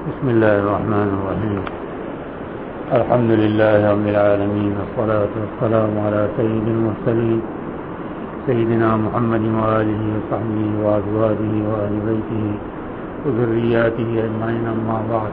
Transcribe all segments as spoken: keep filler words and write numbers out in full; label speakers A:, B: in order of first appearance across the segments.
A: بسم الله الرحمن الرحيم. الحمد لله رب العالمين، والصلاة والسلام على سيد المرسلين سيدنا محمد وآله وصحبه وأزواجه وأهل بيته وذرياته أجمعين، أما بعد.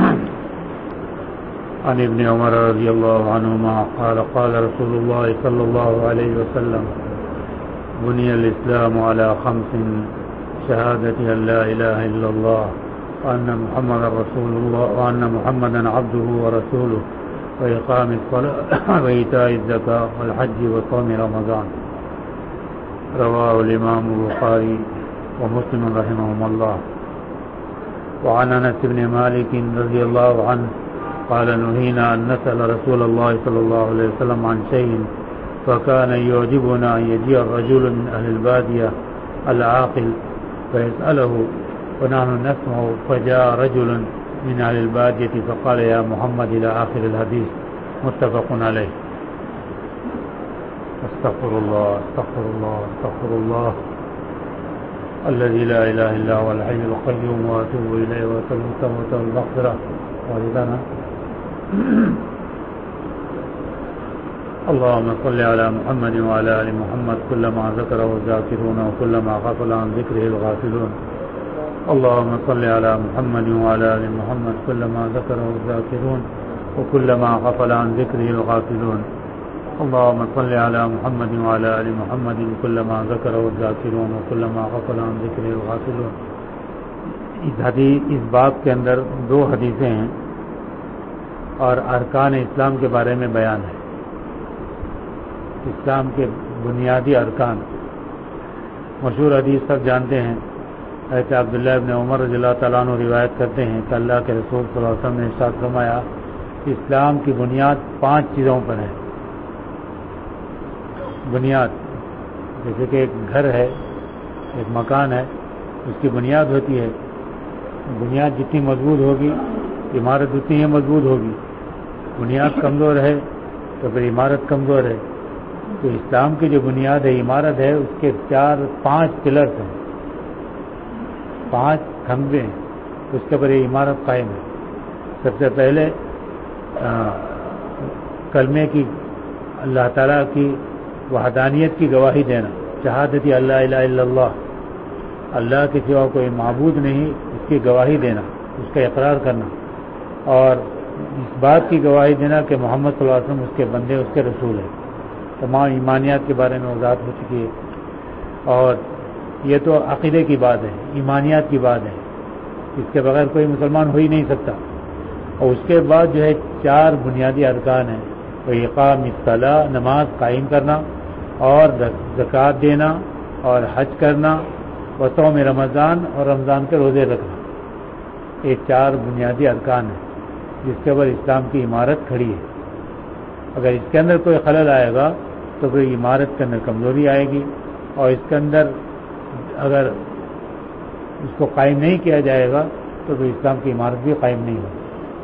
A: عن ابن عمر رضي الله عنهما قال قال رسول الله صلى الله عليه وسلم: بني الإسلام على خمس: شهادة أن لا إله إلا الله وأن محمدا رسول الله وأن محمدا عبده ورسوله وإقام الصلاة وإيتاء الزكاة والحج وصوم رمضان. رواه الإمام البخاري ومسلم رحمهم الله. وعن أنس بن مالك رضي الله عنه قال: نهينا أن نسأل رسول الله صلى الله عليه وسلم عن شيء، فكان يعجبنا أن يجيء الرجل من أهل البادية العاقل فيسأله ونحن نسمع، فجاء رجل من أهل البادية فقال: يا محمد، إلى آخر الحديث، متفق عليه. استغفر الله استغفر الله استغفر الله الذي لا إله إلا هو الحي القيوم، وأتوب إليه وأسأله التوبة والمغفرة والرضا. اللهم صل على محمد وعلى آل محمد كلما ذكره الذاكرون وكلما غفل عن ذكره الغافلون. اللهم صل على محمد وعلى آل محمد كلما ذكره الذاكرون وكلما غفل عن ذكره الغافلون. اللهم صل على محمد وعلى آل محمد كلما ذكره الذاكرون وكلما غفل عن ذكره الغافلون. اس حدیث اس باب کے اندر دو حدیثیں ہیں اور ارکان اسلام کے بارے میں بیان ہے. اسلام کے بنیادی ارکان. مشہور حدیث سب جانتے ہیں. حضرت عبداللہ ابن عمر رضی اللہ تعالیٰ عنہ روایت کرتے ہیں کہ اللہ کے رسول صلی اللہ علیہ وسلم نے ارشاد فرمایا کہ اسلام کی بنیاد پانچ چیزوں پر ہے. بنیاد جیسے کہ ایک گھر ہے، ایک مکان ہے، اس کی بنیاد ہوتی ہے. بنیاد جتنی مضبوط ہوگی عمارت اتنی ہی مضبوط ہوگی. بنیاد کمزور ہے تو پھر عمارت کمزور ہے. تو اسلام کی جو بنیاد ہے، عمارت ہے، اس کے چار پانچ پلرز ہیں، پانچ کھمبے ہیں، اس کے اوپر یہ عمارت قائم ہے. سب سے پہلے کلمے کی، اللہ تعالیٰ کی وحدانیت کی گواہی دینا، شہادت اللہ الہ الا اللہ، اللہ کے سوا کوئی معبود نہیں، اس کی گواہی دینا، اس کا اقرار کرنا، اور اس بات کی گواہی دینا کہ محمد صلی اللہ علیہ وسلم اس کے بندے، اس کے رسول ہیں. تمام ایمانیات کے بارے میں وضاحت ہو چکی ہے. اور یہ تو عقیدے کی بات ہے، ایمانیات کی بات ہے، اس کے بغیر کوئی مسلمان ہو ہی نہیں سکتا. اور اس کے بعد جو ہے چار بنیادی ارکان ہیں، وہ اقام الصلاۃ، نماز قائم کرنا، اور زکوٰۃ دینا، اور حج کرنا، و صوم رمضان، اور رمضان کے روزے رکھنا. یہ چار بنیادی ارکان ہیں جس کے اوپر اسلام کی عمارت کھڑی ہے. اگر اس کے اندر کوئی خلل آئے گا تو پھر عمارت کے اندر کمزوری آئے گی، اور اس کے اندر اگر اس کو قائم نہیں کیا جائے گا تو پھر اسلام کی عمارت بھی قائم نہیں ہوگی.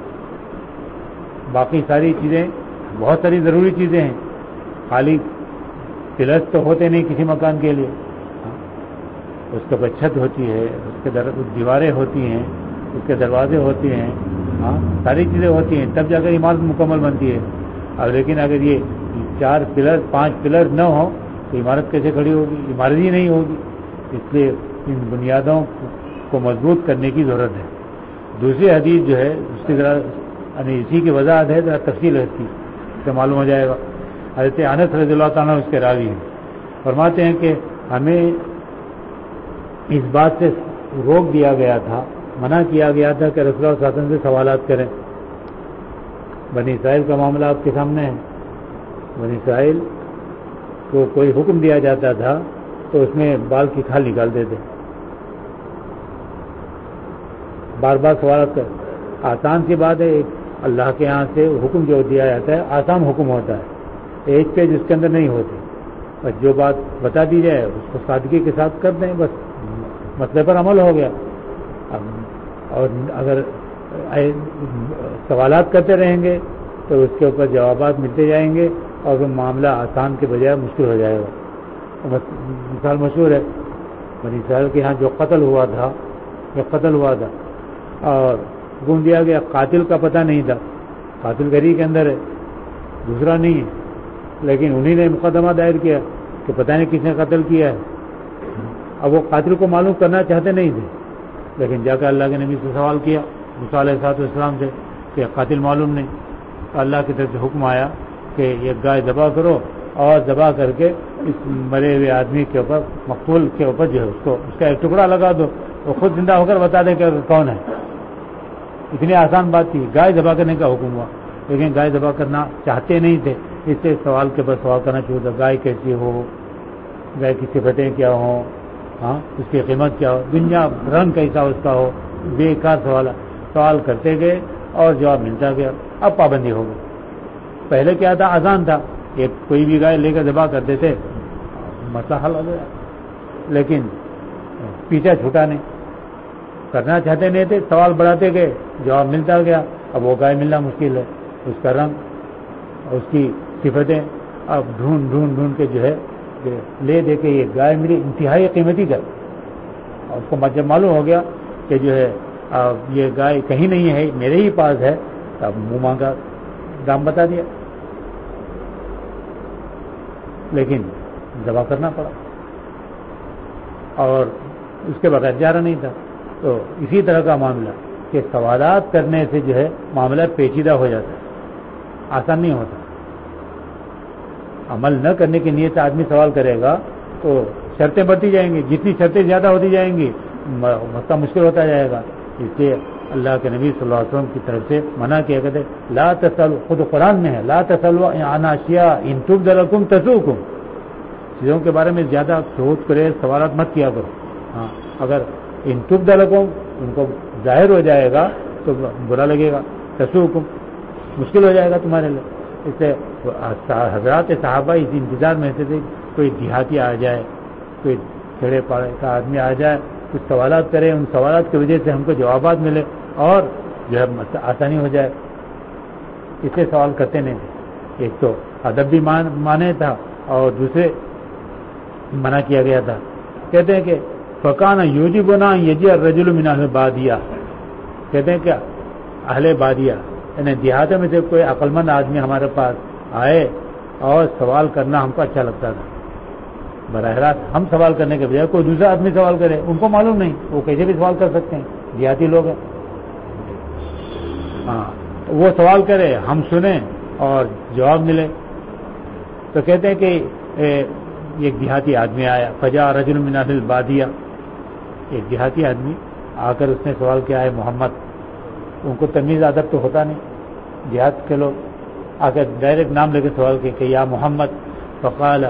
A: باقی ساری چیزیں بہت ساری ضروری چیزیں ہیں. خالی پلرز تو ہوتے نہیں کسی مکان کے لیے، اس کے اوپر چھت ہوتی ہے، اس کے در دیواریں ہوتی ہیں، اس کے دروازے ہوتے ہیں، ہاں ساری چیزیں ہوتی ہیں، تب جا کر عمارت مکمل بنتی ہے. اب لیکن اگر یہ چار پلر پانچ پلر نہ ہو تو عمارت کیسے کھڑی ہوگی؟ عمارت ہی نہیں ہوگی. اس لیے ان بنیادوں کو مضبوط کرنے کی ضرورت ہے. دوسری حدیث جو ہے اس کی ذرا یعنی اسی کی وضاحت ہے، ذرا تفصیل ہے اس کی، سے معلوم ہو جائے گا. حضرت انس رضی اللہ تعالیٰ اس کے راوی ہیں، فرماتے ہیں کہ ہمیں اس بات سے روک دیا گیا تھا، منع کیا گیا تھا کہ رسول اللہ صلی اللہ علیہ وسلم سے سوالات کریں. بنی اسرائیل کا معاملہ آپ کے سامنے ہے. بنی اسرائیل کو کوئی حکم دیا جاتا تھا تو اس میں بال کی کھال نکال دیتے. بار بار سوالات کر آسان سی بات ہے. اللہ کے یہاں سے حکم جو دیا جاتا ہے آسان حکم ہوتا ہے، ایک پیج اس کے اندر نہیں ہوتی. بس جو بات بتا دی جائے اس کو سادگی کے ساتھ کر دیں، بس مسئلے پر عمل ہو گیا. اور اگر سوالات کرتے رہیں گے تو اس کے اوپر جوابات ملتے جائیں گے اور وہ معاملہ آسان کے بجائے مشکل ہو جائے گا. مثال مشہور ہے، بنی اسرائیل کے یہاں جو قتل ہوا تھا، جو قتل ہوا تھا اور حکم دیا گیا. قاتل کا پتہ نہیں تھا, قاتل گھر ہی کے اندر ہے, دوسرا نہیں ہے, لیکن انہی نے مقدمہ دائر کیا کہ پتہ نہیں کس نے قتل کیا ہے. اب وہ قاتل کو معلوم کرنا چاہتے نہیں تھے, لیکن جا کر اللہ کے نبی سے سوال کیا موسیٰ علیہ السلام سے کہ قاتل معلوم نہیں. اللہ کی طرف سے حکم آیا کہ یہ گائے ذبح کرو اور ذبح کر کے اس مرے ہوئے آدمی کے اوپر, مقتول کے اوپر جو ہے اس کو اس کا ایک ٹکڑا لگا دو, وہ خود زندہ ہو کر بتا دے کہ کون ہے. اتنی آسان بات تھی, گائے ذبح کرنے کا حکم ہوا, لیکن گائے ذبح کرنا چاہتے نہیں تھے. اس سے سوال کے بعد سوال کرنا شروع تھا, گائے کیسی ہو, گائے کی صفتیں کیا ہوں, ہاں اس کی قیمت کیا ہو, دنیا رنگ کیسا اس کا ہو. بیکار سوال سوال کرتے گئے اور جواب ملتا گیا. اب پابندی ہو گئی. پہلے کیا تھا, آسان تھا, ایک کوئی بھی گائے لے کر ذبح کرتے تھے, مسئلہ حل ہو گیا. لیکن پیچھا چھوٹا نہیں, کرنا چاہتے نہیں تھے, سوال بڑھاتے گئے, جواب ملتا گیا. اب وہ گائے ملنا مشکل ہے, اس کا رنگ اس کی صفتیں اب ڈھونڈ ڈھونڈ ڈھونڈ کے جو ہے لے دے کے یہ گائے میری انتہائی قیمتی گائے. اور اس کو جب معلوم ہو گیا کہ جو ہے یہ گائے کہیں نہیں ہے, میرے ہی پاس ہے, اب منہ مانگا دام بتا دیا, لیکن ذبح کرنا پڑا اور اس کے بغیر جارہ نہیں تھا. تو اسی طرح کا معاملہ کہ سوالات کرنے سے جو ہے معاملہ پیچیدہ ہو جاتا ہے, آسان نہیں ہوتا. عمل نہ کرنے کی نیت سے آدمی سوال کرے گا تو شرطیں بڑھتی جائیں گی, جتنی شرطیں زیادہ ہوتی جائیں گی مسئلہ مشکل ہوتا جائے گا. اس لیے اللہ کے نبی صلی اللہ علیہ وسلم کی طرف سے منع کیا کرتے, لا تسألوا, خود قرآن میں ہے, لا تسألوا عن اشیاء ان تبد لکم تسؤکم, چیزوں کے بارے میں زیادہ سوچ کرے سوالات مت کیا کرو. ہاں اگر ان تبد لکم ان کو ظاہر ہو جائے گا تو برا لگے گا, تسؤکم مشکل ہو جائے گا تمہارے لیے. اس سے حضرات صحابہ اس انتظار میں سے تھے کوئی دیہاتی آ جائے, کوئی چھڑے پاڑے کا آدمی آ جائے, کچھ سوالات کرے, ان سوالات کی وجہ سے ہم کو جوابات ملے اور جو ہے آسانی ہو جائے. اس سے سوال کرتے نہیں تھے. ایک تو ادب بھی مانے تھا اور دوسرے منع کیا گیا تھا. کہتے ہیں کہ فکان یوجبنا یجی الرجل من اہل بادیہ, کہتے ہیں کہ اہل بادیہ یعنی دیہاتوں میں سے کوئی عقل مند آدمی ہمارے پاس آئے اور سوال کرنا ہم کو اچھا لگتا تھا. براہ راست ہم سوال کرنے کے بجائے کوئی دوسرا آدمی سوال کرے, ان کو معلوم نہیں, وہ کیسے بھی سوال کر سکتے ہیں, دیہاتی لوگ ہیں. ہاں وہ سوال کرے, ہم سنیں اور جواب ملے. تو کہتے ہیں کہ ایک دیہاتی آدمی آیا, فجاء رجل من اہل البادیہ, ایک دیہاتی آدمی آ کر اس نے سوال کیا ہے محمد. ان کو تمیز ادب تو ہوتا نہیں, دیہات کے لوگ آ کر ڈائریکٹ نام لے کے سوال کیا کہ یا محمد. فقال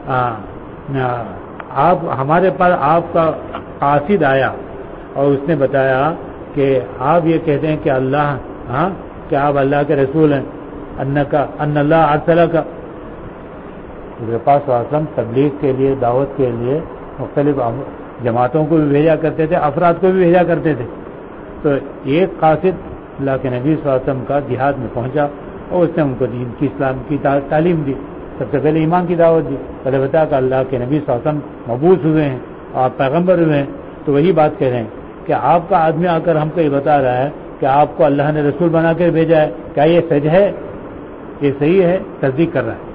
A: آپ ہمارے پاس آپ کا قاصد آیا اور اس نے بتایا کہ آپ یہ کہتے ہیں کہ اللہ, ہاں کہ آپ اللہ کے رسول ہیں, ان کا ان اللہ ارسلہ کا. اس کے پاس وسلم تبلیغ کے لیے, دعوت کے لیے مختلف جماعتوں کو بھی بھیجا کرتے تھے, افراد کو بھی بھیجا کرتے تھے. تو ایک قاصد اللہ کے نبی صلی اللہ علیہ وسلم کا دیہات میں پہنچا اور اس نے ان کو دین کی اسلام کی تعلیم دی. سب سے پہلے ایمان کی دعوت دی, پہلے بتایا کہ اللہ کے نبی صلی اللہ علیہ وسلم مبعوث ہوئے ہیں, آپ پیغمبر ہوئے ہیں. تو وہی بات کہہ رہے ہیں کہ آپ کا آدمی آ کر ہم کو یہ بتا رہا ہے کہ آپ کو اللہ نے رسول بنا کر بھیجا ہے, کیا یہ سچ ہے, یہ صحیح ہے, تصدیق کر رہا ہے.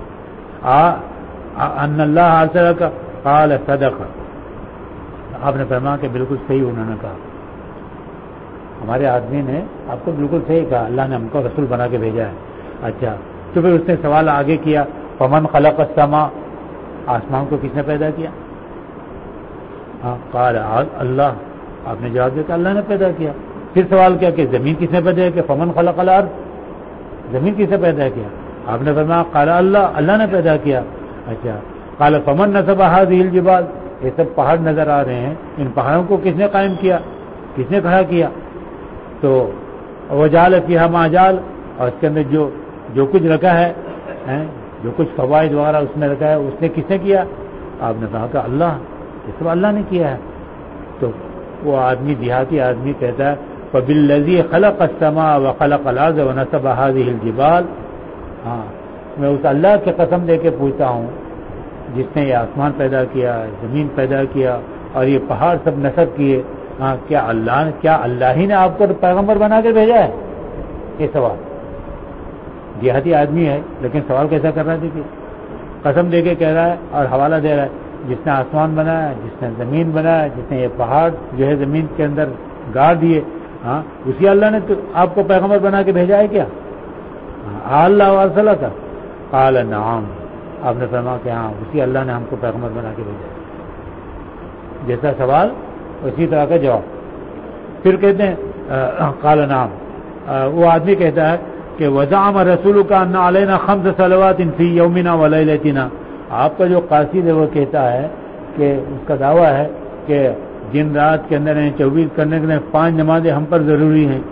A: ان اللہ ارسلہ کا قال صدق, آپ نے فرمایا کہ بالکل صحیح انہوں نے کہا, ہمارے آدمی نے آپ کو بالکل صحیح کہا, اللہ نے ہم کو رسول بنا کے بھیجا ہے. اچھا تو پھر اس نے سوال آگے کیا, فمن خلق السماء, آسمان کو کس نے پیدا کیا؟ ہاں قال اللہ, آپ نے جواب دیا کہ اللہ نے پیدا کیا. پھر سوال کیا کہ زمین کس نے پیدا کیا؟ فمن خلق الارض, زمین کس نے پیدا کیا؟ آپ نے فرمایا قال اللہ, اللہ نے پیدا کیا. اچھا قال فمن نصب هذه الجبال, یہ سب پہاڑ نظر آ رہے ہیں, ان پہاڑوں کو کس نے قائم کیا, کس نے کھڑا کیا؟ تو وجعل فيها ما جعل, اور اس کے اندر جو جو کچھ رکھا ہے, جو کچھ فوائد وغیرہ اس میں رکھا ہے, اس نے کس نے کیا؟ آپ نے کہا کہ اللہ, یہ سب اللہ نے کیا ہے. تو وہ آدمی دیہاتی آدمی کہتا ہے فبالذی خلق السماء وخلق الارض ونصب هذه الجبال, ہاں میں اس اللہ کی قسم دے کے پوچھتا ہوں جس نے یہ آسمان پیدا کیا, زمین پیدا کیا اور یہ پہاڑ سب نصب کیے, ہاں کیا اللہ کیا اللہ ہی نے آپ کو پیغمبر بنا کے بھیجا ہے؟ یہ سوال. دیہاتی آدمی ہے لیکن سوال کیسا کر رہا ہے؟ دیکھیے قسم دے کے کہہ رہا ہے اور حوالہ دے رہا ہے جس نے آسمان بنایا, جس نے زمین بنایا, جس نے یہ پہاڑ جو ہے زمین کے اندر گاڑ دیے, ہاں اسی اللہ نے تو آپ کو پیغمبر بنا کے بھیجا ہے کیا؟ اللہ ورسلہ کا قال نعم, آپ نے فرمایا کہ ہاں اسی اللہ نے ہم کو پیغمبر بنا کے بھیجا ہے. جیسا سوال اسی طرح کا جواب. پھر کہتے ہیں قال نعم, وہ آدمی کہتا ہے کہ وزعم رسولک ان علینا خمس صلوات فی یومنا ولیلتنا, آپ کا جو قاصد ہے وہ کہتا ہے کہ اس کا دعویٰ ہے کہ دن رات کے اندر چوبیس کرنے کے لیے پانچ نمازیں ہم پر ضروری ہیں.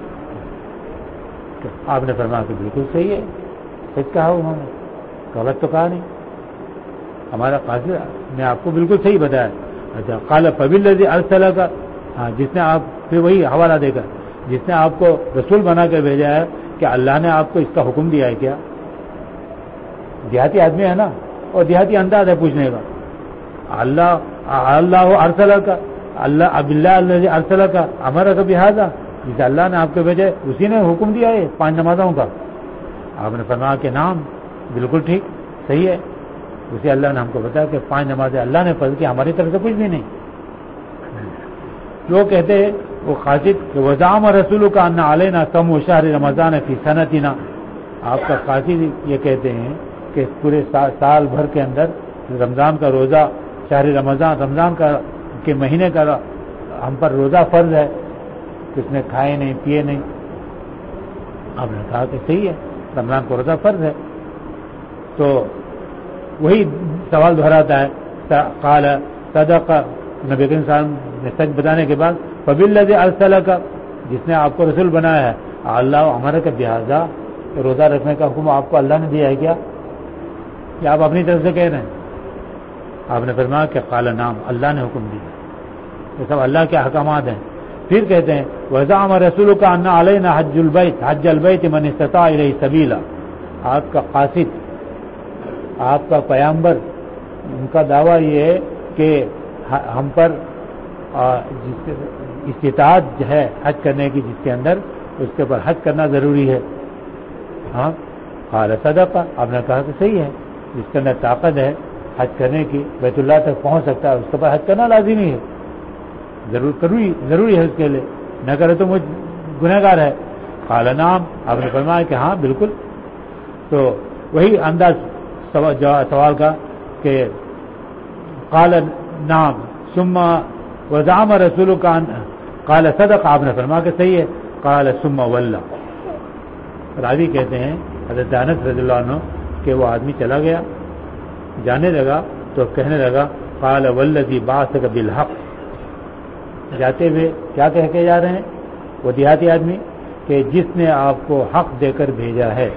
A: آپ نے فرمایا کہ بالکل صحیح ہے, سچ کہا انہوں نے, غلط تو کہا نہیں. ہمارا قاصد نے آپ کو بالکل صحیح بتایا. اچھا قال فبالذی ارسلک, ہاں جس نے آپ, پھر وہی حوالہ دے کر, جس نے آپ کو رسول بنا کر بھیجا ہے, کہ اللہ نے آپ کو اس کا حکم دیا ہے کیا؟ دیہاتی آدمی ہے نا, اور دیہاتی انداز ہے پوچھنے کا. اللہ اللہ ارسلک, اللہ اب اللہ الذی ارسلک امرک بہذا, جس اللہ نے آپ کو بھیجا اسی نے حکم دیا ہے پانچ نمازوں کا. آپ نے فرمایا کہ نام بالکل ٹھیک صحیح ہے, اسی اللہ نے ہم کو بتایا کہ پانچ نمازیں اللہ نے فرض کی, ہماری طرف سے کچھ بھی نہیں. جو کہتے ہیں وہ قاصد وزعم رسولک ان علینا صوم شہر رمضان فی سنتنا, آپ کا قاصد یہ کہتے ہیں کہ پورے سال بھر کے اندر رمضان کا روزہ, شہر رمضان رمضان کا کے مہینے کا ہم پر روزہ فرض ہے, اس نے کھائے نہیں پیے نہیں. آپ نے کہا کہ صحیح ہے, رمضان کو روزہ فرض ہے. تو وہی سوال دہراتا ہے. قال صدق, نبی کریم صلی اللہ علیہ وسلم نے سچ بتانے کے بعد فبالذی ارسلک, جس نے آپ کو رسول بنایا ہے, اللہ ہمارے کا لہٰذا روزہ رکھنے کا حکم آپ کو اللہ نے دیا ہے کیا, یا آپ اپنی طرف سے کہہ رہے ہیں؟ آپ نے فرمایا کہ قال نعم, اللہ نے حکم دیا. یہ سب اللہ کے احکامات ہیں. پھر کہتے ہیں وزعم رسولک ان علینا حج البیت حج البیت من استطاع الیہ سبیلا, آپ کا قاصد, آپ کا پیامبر, ان کا دعویٰ یہ ہے کہ ہم پر استطاعت جو ہے حج کرنے کی, جس کے اندر اس کے پر حج کرنا ضروری ہے. ہاں قال صدق, آپ نے کہا کہ صحیح ہے, جس کے اندر طاقت ہے حج کرنے کی, بیت اللہ تک پہنچ سکتا ہے, اس کے پر حج کرنا لازمی ہے, ضرور ضروری ضروری ہے اس کے لیے, نہ کرے تو مجھ گنہگار ہے. قال نعم, آپ نے فرمایا کہ ہاں بالکل. تو وہی انداز سوال کا کہ قال نعم ثم وزعم رسولک ان, قال صدق, آپ نے فرمایا کہ صحیح ہے. قال ثم ولى, راوی کہتے ہیں حضرت انس رضی اللہ عنہ کہ وہ آدمی چلا گیا, جانے لگا تو کہنے لگا قال والذی بعثک بالحق, جاتے ہوئے کیا کہہ کے جا رہے ہیں وہ دیہاتی آدمی, کہ جس نے آپ کو حق دے کر بھیجا ہے,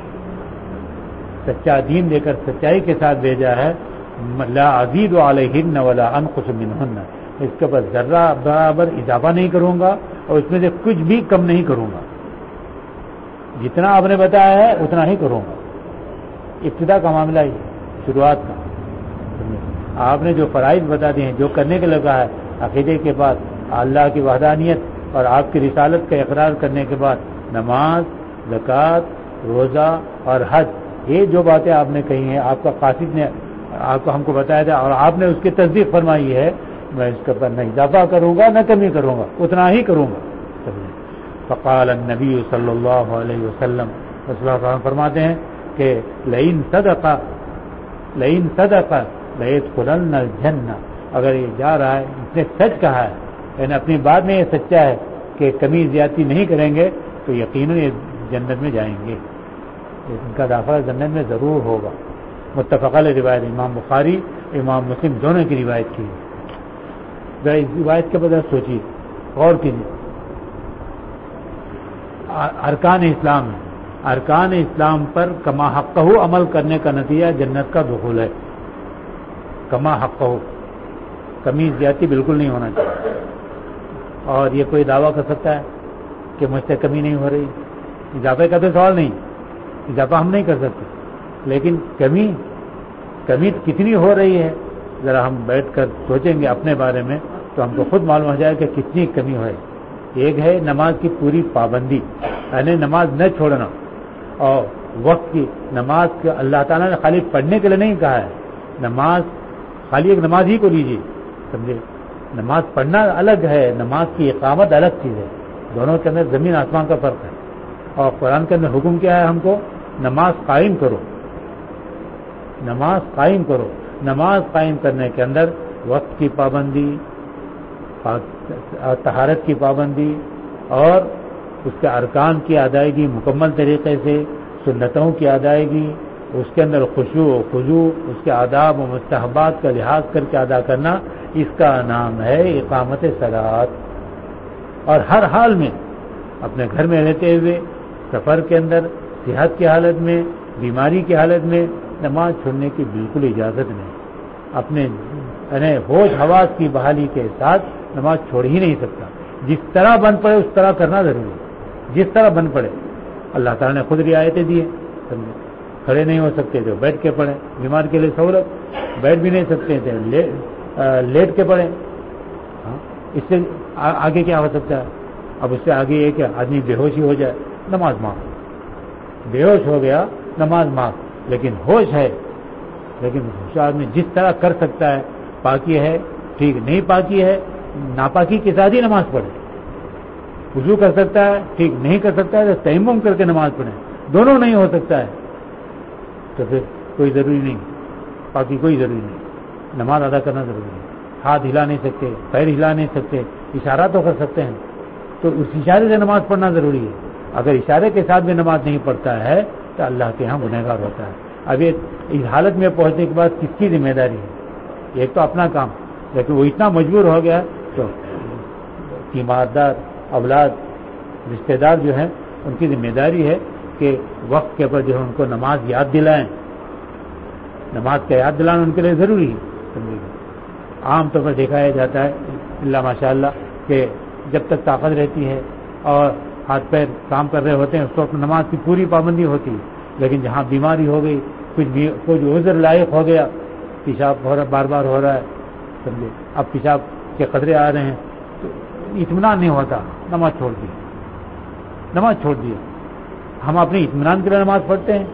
A: سچا دین دے کر سچائی کے ساتھ بھیجا ہے, لا ازید علیہن ولا انقص منہن, اس کے پر ذرہ برابر اضافہ نہیں کروں گا اور اس میں سے کچھ بھی کم نہیں کروں گا, جتنا آپ نے بتایا ہے اتنا ہی کروں گا. ابتدا کا معاملہ ہی, شروعات کا. آپ نے جو فرائض بتا دیے ہیں, جو کرنے کے لگا ہے, عقیدے کے بعد اللہ کی وحدانیت اور آپ کی رسالت کا اقرار کرنے کے بعد نماز, زکوٰۃ, روزہ اور حج, یہ جو باتیں آپ نے کہی ہیں, آپ کا قاصد نے آپ کو ہم کو بتایا تھا اور آپ نے اس کی تصدیق فرمائی ہے, میں اس کے اوپر نہ اضافہ کروں گا نہ کمی کروں گا, اتنا ہی کروں گا. فقال النبی صلی اللہ علیہ وسلم, رسول اللہ صلی اللہ علیہ وسلم فرماتے ہیں کہ لئن صدق لئن صدق لیدخلن الجنہ, اگر یہ جا رہا ہے, اس نے سچ کہا ہے, یعنی اپنی بات میں یہ سچا ہے کہ کمی زیادتی نہیں کریں گے, تو یقیناً یہ جنت میں جائیں گے, ان کا داخلہ جنت میں ضرور ہوگا. متفق علیہ روایت, امام بخاری امام مسلم دونوں کی روایت کی. ذرا اس روایت کے بدل سوچیے, غور کیجیے. ارکان اسلام ہے, ارکان اسلام پر کما حقہ عمل کرنے کا نتیجہ جنت کا دخول ہے. کما حقہ, کمی زیادتی بالکل نہیں ہونا چاہیے. اور یہ کوئی دعویٰ کر سکتا ہے کہ مجھ سے کمی نہیں ہو رہی؟ اضافے کا تو سوال نہیں, اضافہ ہم نہیں کر سکتے, لیکن کمی کمی کتنی ہو رہی ہے ذرا ہم بیٹھ کر سوچیں گے اپنے بارے میں تو ہم کو خود معلوم ہو جائے کہ کتنی کمی ہے. ایک ہے نماز کی پوری پابندی، یعنی نماز نہ چھوڑنا، اور وقت کی نماز کے اللہ تعالیٰ نے خالی پڑھنے کے لیے نہیں کہا ہے. نماز خالی ایک نماز ہی کو لیجیے، سمجھے. نماز پڑھنا الگ ہے، نماز کی اقامت الگ چیز ہے. دونوں کے اندر زمین آسمان کا فرق ہے. اور قرآن کے اندر حکم کیا ہے ہم کو؟ نماز قائم کرو، نماز قائم کرو. نماز قائم کرنے کے اندر وقت کی پابندی، طہارت کی پابندی، اور اس کے ارکان کی ادائیگی مکمل طریقے سے، سنتوں کی ادائیگی، اس کے اندر خشوع و خضوع، اس کے آداب و مستحبات کا لحاظ کر کے ادا کرنا، اس کا نام ہے اقامت صلاۃ. اور ہر حال میں، اپنے گھر میں رہتے ہوئے، سفر کے اندر، صحت کی حالت میں، بیماری کی حالت میں نماز چھوڑنے کی بالکل اجازت نہیں. اپنے یعنی ہوش حواس کی بحالی کے ساتھ نماز چھوڑ ہی نہیں سکتا. جس طرح بن پڑے اس طرح کرنا ضروری ہے، جس طرح بن پڑے. اللہ تعالیٰ نے خود رعایتیں دی ہیں. سمجھے. کھڑے نہیں ہو سکتے تو بیٹھ کے پڑھیں، بیمار کے لیے سہولت. بیٹھ بھی نہیں سکتے تھے لیٹ کے پڑھیں. ہاں، اس سے آگے کیا ہو سکتا ہے؟ اب اس سے آگے یہ کہ آدمی بے ہوشی ہو جائے، نماز معاف. بے ہوش ہو گیا، نماز معاف. لیکن ہوش ہے، لیکن ہوش آدمی جس طرح کر سکتا ہے، پاکی ہے ٹھیک، نہیں پاکی ہے ناپاکی کے ساتھ ہی نماز پڑھے. وضو کر سکتا ہے ٹھیک، نہیں کر سکتا ہے تو تیمم کر کے نماز پڑھیں. دونوں نہیں ہو سکتا ہے تو پھر کوئی ضروری نہیں، پاکی کوئی ضروری نہیں. نماز ادا کرنا ضروری ہے. ہاتھ ہلا نہیں سکتے، پیر ہلا نہیں سکتے، اشارہ تو کر سکتے ہیں، تو اس اشارے سے نماز پڑھنا ضروری ہے. اگر اشارے کے ساتھ بھی نماز نہیں پڑھتا ہے تو اللہ کے ہاں گنہگار ہوتا ہے. اب اس حالت میں پہنچنے کے بعد کس کی ذمہ داری ہے؟ ایک تو اپنا کام، لیکن وہ اتنا مجبور ہو گیا تو تیماردار، اولاد، رشتہ دار جو ہیں ان کی ذمہ داری ہے کہ وقت کے اوپر جو ہے ان کو نماز یاد دلائیں. نماز کا یاد دلانا ان کے لیے ضروری ہے. عام طور پر دیکھا جاتا ہے اللہ ماشاء اللہ کہ جب تک طاقت رہتی ہے اور ہاتھ پیر کام کر رہے ہوتے ہیں اس وقت نماز کی پوری پابندی ہوتی ہے. لیکن جہاں بیماری ہو گئی، کچھ بھی کچھ عذر لائق ہو گیا، پیشاب ہو رہا بار بار ہو رہا ہے، سمجھے، اب پیشاب کے قطرے آ رہے ہیں تو اطمینان نہیں ہوتا، نماز چھوڑ دی نماز چھوڑ دی ہم اپنے اطمینان کے لیے نماز پڑھتے ہیں.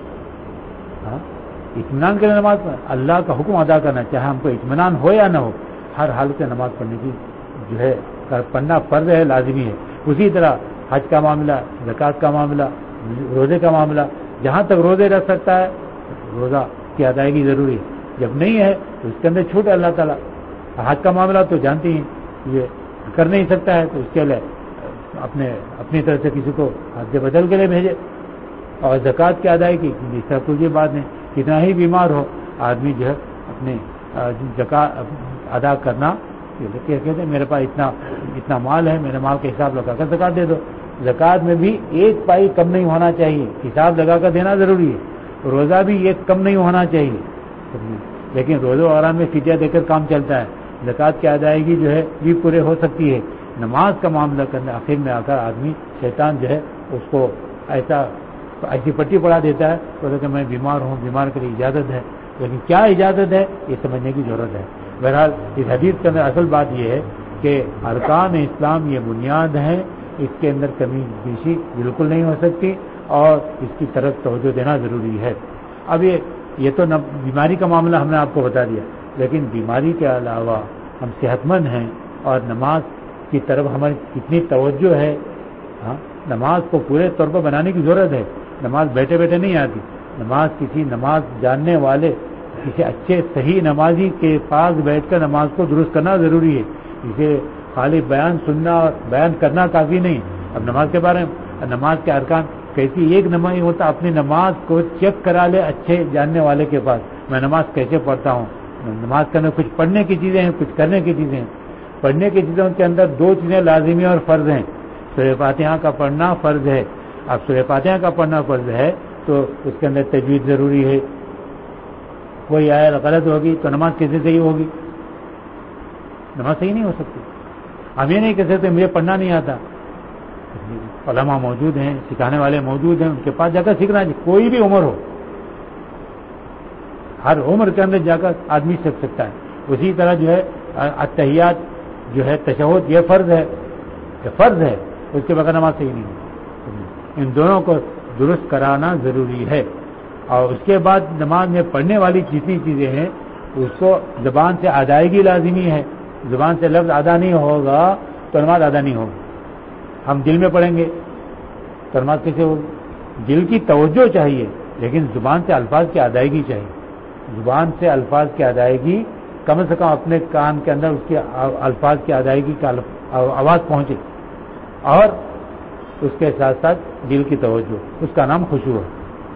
A: ہاں، اطمینان کے لیے نماز پڑھ، اللہ کا حکم ادا کرنا، چاہے ہم کو اطمینان ہو یا نہ ہو، ہر حالت میں نماز پڑھنے کی جو ہے پڑھنا فرض ہے، لازمی ہے. اسی طرح حج کا معاملہ، زکوٰۃ کا معاملہ، روزے کا معاملہ، جہاں تک روزے رکھ سکتا ہے روزہ کی ادائیگی ضروری ہے. جب نہیں ہے تو اس کے اندر چھوٹ ہے اللہ تعالیٰ. حج کا معاملہ تو جانتے ہیں یہ کر نہیں سکتا ہے تو اس کے لیے اپنے اپنی طرف سے کسی کو حج بدل کے لیے بھیجے. اور زکوٰۃ کی ادائیگی جس طرح کوئی یہ بات نہیں، کتنا ہی بیمار ہو آدمی جو ہے اپنے زکوٰۃ ادا کرنا، کہتے ہیں میرے پاس اتنا اتنا مال ہے، میرے مال کا حساب لگا کر زکوٰۃ دے دو. زکوٰۃ میں بھی ایک پائی کم نہیں ہونا چاہیے، حساب لگا کر دینا ضروری ہے. روزہ بھی ایک کم نہیں ہونا چاہیے، لیکن روزہ اور آرام میں فدیہ دے کر کام چلتا ہے. زکوٰۃ کی ادائیگی جو ہے یہ پورے ہو سکتی ہے. نماز کا معاملہ کرنے آخر میں آ کر آدمی شیطان جو ہے اس کو ایسا ایسی پٹی پڑھا دیتا ہے تو کہ میں بیمار ہوں، بیمار کے لیے اجازت ہے. لیکن کیا اجازت ہے یہ سمجھنے کی ضرورت ہے. بہرحال اس حدیث کے اندر اصل بات یہ ہے کہ ارکان اسلام یہ بنیاد ہیں، اس کے اندر کمی بیشی بالکل نہیں ہو سکتی اور اس کی طرف توجہ دینا ضروری ہے. اب یہ یہ تو بیماری کا معاملہ ہم نے آپ کو بتا دیا، لیکن بیماری کے علاوہ ہم صحت مند ہیں اور نماز کی طرف ہماری کتنی توجہ ہے. ہاں، نماز کو پورے طور پر بنانے کی ضرورت ہے. نماز بیٹھے بیٹھے نہیں آتی. نماز کسی نماز جاننے والے کسی اچھے صحیح نمازی کے پاس بیٹھ کر نماز کو درست کرنا ضروری ہے. اسے خالی بیان سننا اور بیان کرنا کافی نہیں. اب نماز کے بارے میں، نماز کے ارکان کیسی ایک نماز ہوتا، اپنی نماز کو چیک کرا لے اچھے جاننے والے کے پاس، میں نماز کیسے پڑھتا ہوں. نماز کرنے کچھ پڑھنے کی چیزیں ہیں، کچھ کرنے کی چیزیں ہیں. پڑھنے کی چیزوں کے اندر دو چیزیں لازمی اور فرض ہیں. سورہ فاتحہ کا پڑھنا فرض ہے. اب سورہ فاتحہ کا پڑھنا فرض ہے تو اس کے اندر تجوید ضروری ہے. کوئی آیت غلط ہوگی تو نماز کیسے صحیح ہوگی؟ نماز صحیح نہیں ہو سکتی. ہم یہ نہیں کہہ سکتے مجھے پڑھنا نہیں آتا. علماء موجود ہیں، سکھانے والے موجود ہیں، ان کے پاس جا کر سیکھنا چاہیے. کوئی بھی عمر ہو، ہر عمر کے اندر جا کر آدمی سیکھ سکتا ہے. اسی طرح جو ہے التحیات جو ہے تشہد یہ فرض ہے کہ فرض ہے، اس کے بغیر نماز صحیح نہیں ہے۔ ان دونوں کو درست کرانا ضروری ہے، اور اس کے بعد نماز میں پڑھنے والی جتنی چیزیں ہیں اس کو زبان سے ادائیگی لازمی ہے۔ زبان سے لفظ ادا نہیں ہوگا تو نماز ادا نہیں ہوگی۔ ہم دل میں پڑھیں گے تو نماز کیسے ہوگی؟ دل کی توجہ چاہیے، لیکن زبان سے الفاظ کی ادائیگی چاہیے۔ زبان سے الفاظ کی ادائیگی کم سے کم اپنے کان کے اندر اس کی الفاظ کی ادائیگی کا آواز پہنچے، اور اس کے ساتھ ساتھ دل کی توجہ، اس کا نام خشوع ہے،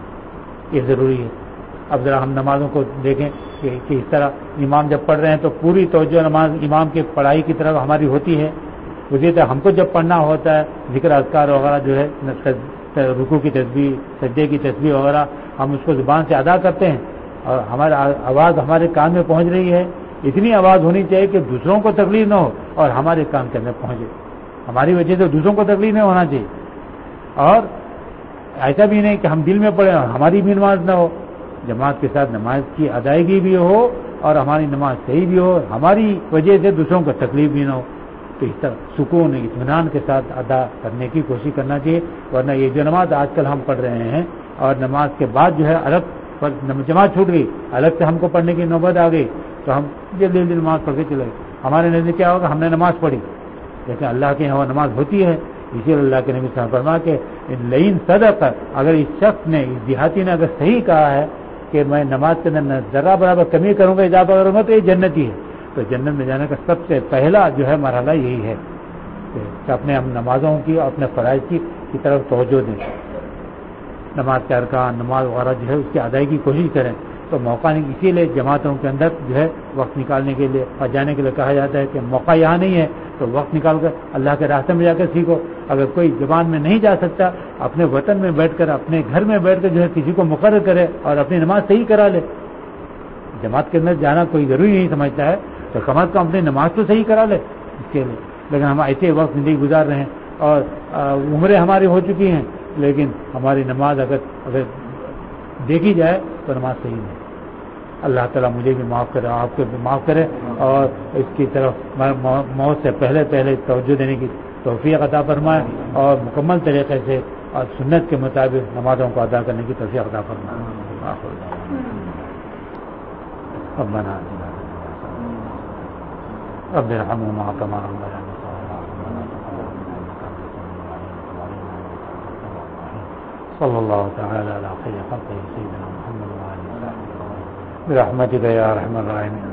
A: یہ ضروری ہے۔ اب ذرا ہم نمازوں کو دیکھیں کہ اس طرح امام جب پڑھ رہے ہیں تو پوری توجہ نماز امام کی پڑھائی کی طرف ہماری ہوتی ہے، اسی طرح ہم کو جب پڑھنا ہوتا ہے ذکر اذکار وغیرہ جو ہے رکوع کی تسبیح، سجدے کی تسبیح وغیرہ، ہم اس کو زبان سے ادا کرتے ہیں اور ہماری آواز ہمارے کان میں پہنچ رہی ہے۔ اتنی آواز ہونی چاہیے کہ دوسروں کو تکلیف نہ ہو اور ہمارے کان کے اندر پہنچے، ہماری وجہ سے دوسروں کو تکلیف نہیں ہونا چاہیے۔ اور ایسا بھی نہیں کہ ہم دل میں پڑھیں اور ہماری بھی نماز نہ ہو، جماعت کے ساتھ نماز کی ادائیگی بھی ہو اور ہماری نماز صحیح بھی ہو، ہماری وجہ سے دوسروں کو تکلیف بھی نہ ہو، تو اس طرح سکون اطمینان کے ساتھ ادا کرنے کی کوشش کرنا چاہیے۔ ورنہ یہ جو نماز آج کل ہم پڑھ رہے ہیں اور نماز کے بعد جو ہے الگ جماعت چھوٹ گئی، الگ سے ہم کو پڑھنے کی نوبت آ گئی تو ہم جلدی جلدی نماز پڑھ کے چلے گئے، ہمارے نزدیک کیا ہوگا؟ ہم نے نماز پڑھی، لیکن اللہ کے یہاں نماز ہوتی ہے۔ اسی لیے اللہ کے نبی صلی اللہ علیہ وسلم فرما کہ لئن صدق، اگر اس شخص نے، اس دیہاتی نے اگر صحیح کہا ہے کہ میں نماز کے اندر ذرا برابر کمی کروں گا، اضافہ کروں گا تو یہ جنتی ہے، تو جنت میں جانے کا سب سے پہلا جو ہے مرحلہ یہی ہے کہ اپنے ہم نمازوں کی، اپنے فرائض کی کی طرف توجہ دیں، نماز کے ارکان، نماز وغیرہ جو ہے اس کی ادائیگی کی کوشش کریں۔ تو موقع نہیں، اسی لیے جماعتوں کے اندر جو ہے وقت نکالنے کے لیے اور جانے کے لیے کہا جاتا ہے کہ موقع یہاں نہیں ہے تو وقت نکال کر اللہ کے راستے میں جا کر سیکھو۔ اگر کوئی زبان میں نہیں جا سکتا، اپنے وطن میں بیٹھ کر، اپنے گھر میں بیٹھ کر جو ہے کسی کو مقرر کرے اور اپنی نماز صحیح کرا لے۔ جماعت کے اندر جانا کوئی ضروری نہیں سمجھتا ہے تو کم از کم اپنی نماز تو صحیح کرا لے اس کے لیے۔ لیکن ہم ایسے وقت زندگی گزار رہے ہیں اور عمریں ہماری ہو چکی ہیں، لیکن ہماری نماز اگر اگر دیکھی جائے تو نماز صحیح نہیں۔ اللہ تعالیٰ مجھے بھی معاف کرے، آپ کو بھی معاف کرے، اور اس کی طرف موت سے پہلے پہلے توجہ دینے کی توفیق عطا فرمائے، اور مکمل طریقے سے اور سنت کے مطابق نمازوں کو ادا کرنے کی توفیق عطا فرمائے۔ ربنا رب ارحمهما كما ربياني صلى الله تعالى على خير خلقه سيدنا محمد وعلى اله وصحبه برحمتك يا ارحم الراحمين۔